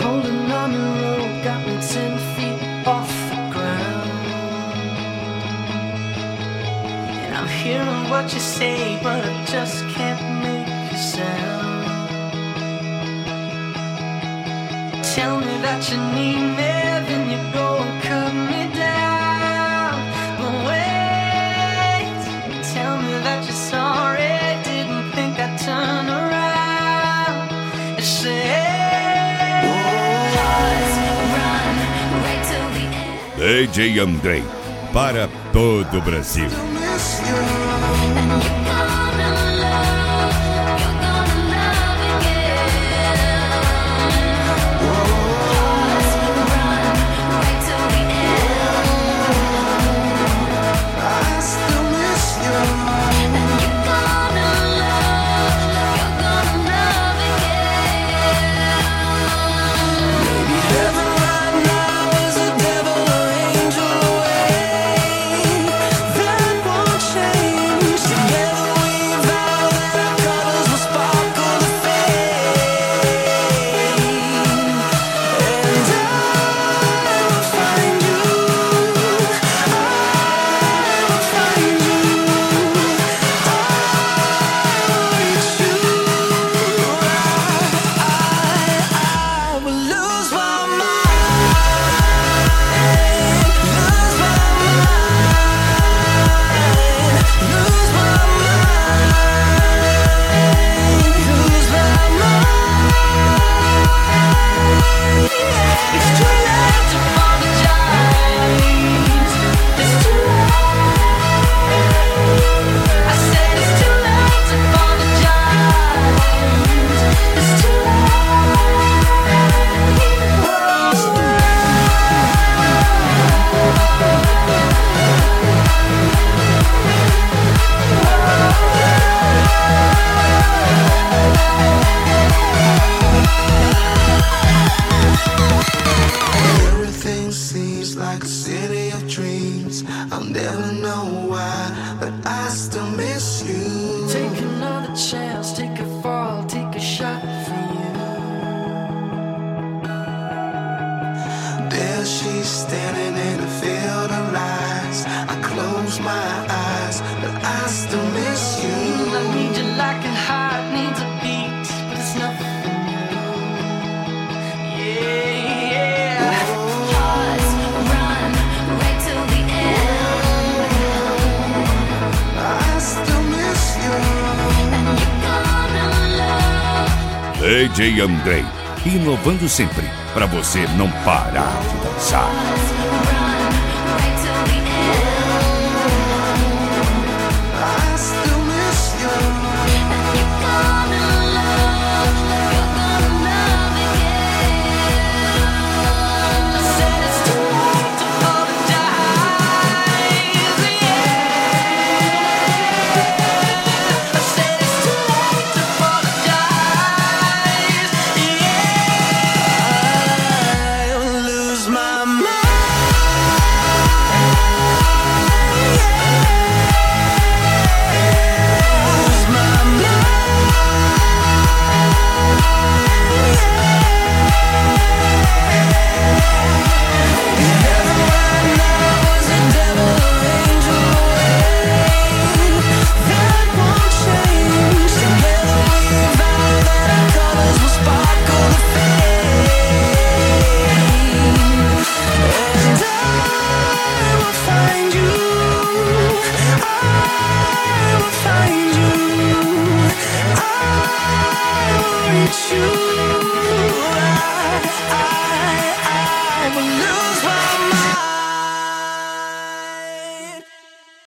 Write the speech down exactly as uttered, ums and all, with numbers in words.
Holding on the road got me ten feet off the ground. And I'm hearing what you say, but I just can't make a sound. Tell me that you need me, then you go and cut me down. But wait, tell me that you're sorry, didn't think I'd turn around and say D J Andrei, para todo o Brasil. D J Andrei, inovando sempre para você não parar de dançar. you